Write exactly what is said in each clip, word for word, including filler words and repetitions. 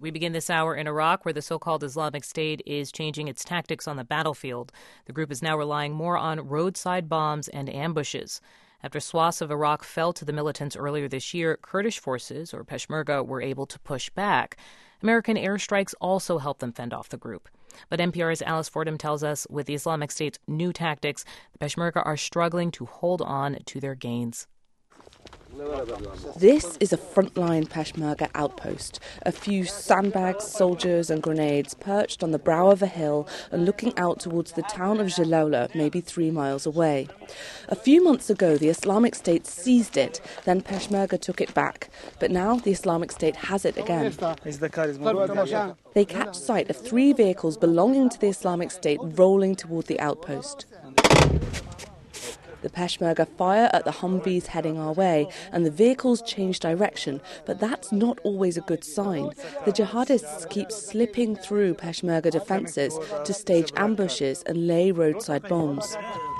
We begin this hour in Iraq, where the so-called Islamic State is changing its tactics on the battlefield. The group is now relying more on roadside bombs and ambushes. After swaths of Iraq fell to the militants earlier this year, Kurdish forces, or Peshmerga, were able to push back. American airstrikes also helped them fend off the group. But N P R's Alice Fordham tells us with the Islamic State's new tactics, the Peshmerga are struggling to hold on to their gains. This is a frontline Peshmerga outpost. A few sandbags, soldiers and grenades perched on the brow of a hill and looking out towards the town of Jalaula, maybe three miles away. A few months ago, the Islamic State seized it, then Peshmerga took it back. But now the Islamic State has it again. They catch sight of three vehicles belonging to the Islamic State rolling toward the outpost. The Peshmerga fire at the Humvees heading our way, and the vehicles change direction, but that's not always a good sign. The jihadists keep slipping through Peshmerga defences to stage ambushes and lay roadside bombs.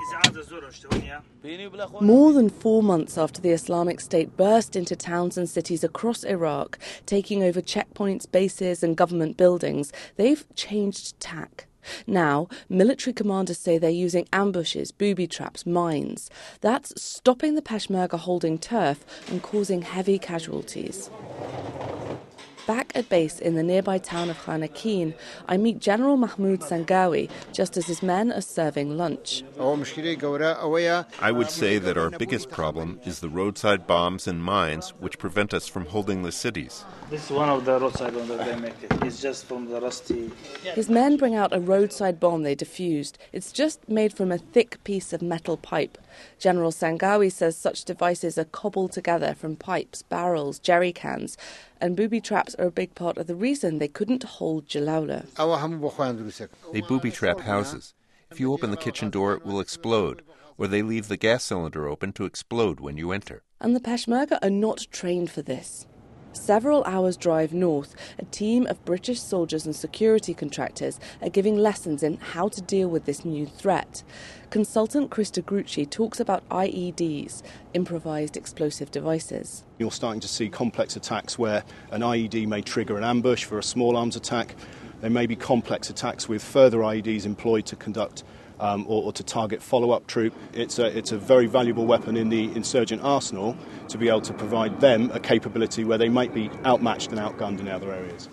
More than four months after the Islamic State burst into towns and cities across Iraq, taking over checkpoints, bases and government buildings, they've changed tack. Now, military commanders say they're using ambushes, booby traps, mines. That's stopping the Peshmerga holding turf and causing heavy casualties. Back at base in the nearby town of Khan Akin, I meet General Mahmoud Sangawi just as his men are serving lunch. I would say that our biggest problem is the roadside bombs and mines which prevent us from holding the cities. This is one of the roadside bombs that they make. It's just from the rusty... His men bring out a roadside bomb they defused. It's just made from a thick piece of metal pipe. General Sangawi says such devices are cobbled together from pipes, barrels, jerry cans, and booby traps are a big part of the reason they couldn't hold Jalaula. They booby trap houses. If you open the kitchen door, it will explode, or they leave the gas cylinder open to explode when you enter. And the Peshmerga are not trained for this. Several hours' drive north, a team of British soldiers and security contractors are giving lessons in how to deal with this new threat. Consultant Krista Grucci talks about I E Ds, improvised explosive devices. You're starting to see complex attacks where an I E D may trigger an ambush for a small arms attack. There may be complex attacks with further I E Ds employed to conduct Um, or, or to target follow-up troop. It's a, it's a very valuable weapon in the insurgent arsenal to be able to provide them a capability where they might be outmatched and outgunned in other areas.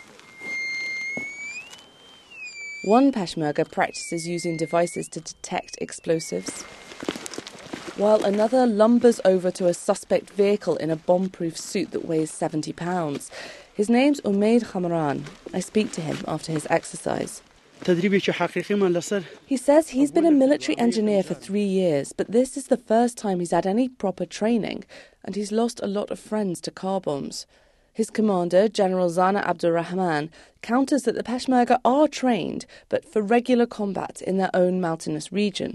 One Peshmerga practices using devices to detect explosives, while another lumbers over to a suspect vehicle in a bomb-proof suit that weighs seventy pounds. His name's Umaid Khamran. I speak to him after his exercise. He says he's been a military engineer for three years, but this is the first time he's had any proper training, and he's lost a lot of friends to car bombs. His commander, General Zana Abdurrahman, counters that the Peshmerga are trained, but for regular combat in their own mountainous region.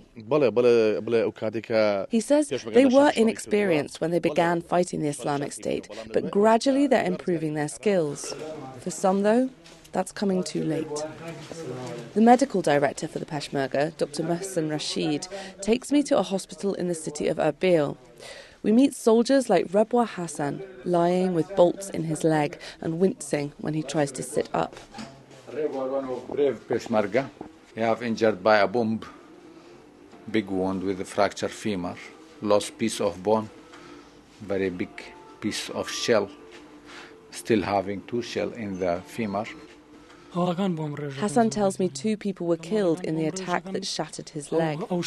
He says they were inexperienced when they began fighting the Islamic State, but gradually they're improving their skills. For some, though, that's coming too late. The medical director for the Peshmerga, Doctor Mohsen Rashid, takes me to a hospital in the city of Erbil. We meet soldiers like Rabwa Hassan, lying with bolts in his leg and wincing when he tries to sit up. Brave Peshmerga. He have injured by a bomb, big wound with a fractured femur, lost piece of bone, very big piece of shell, still having two shell in the femur. Hassan tells me two people were killed in the attack that shattered his leg. And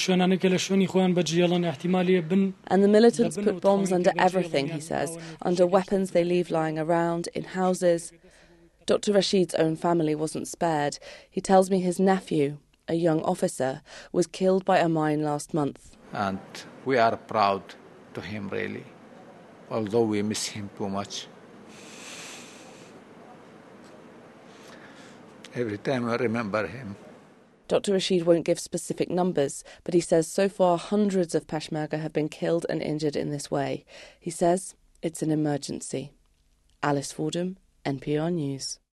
the militants put bombs under everything, he says, under weapons they leave lying around, in houses. Doctor Rashid's own family wasn't spared. He tells me his nephew, a young officer, was killed by a mine last month. And we are proud to him, really, although we miss him too much. Every time I remember him. Doctor Rashid won't give specific numbers, but he says so far hundreds of Peshmerga have been killed and injured in this way. He says it's an emergency. Alice Fordham, N P R News.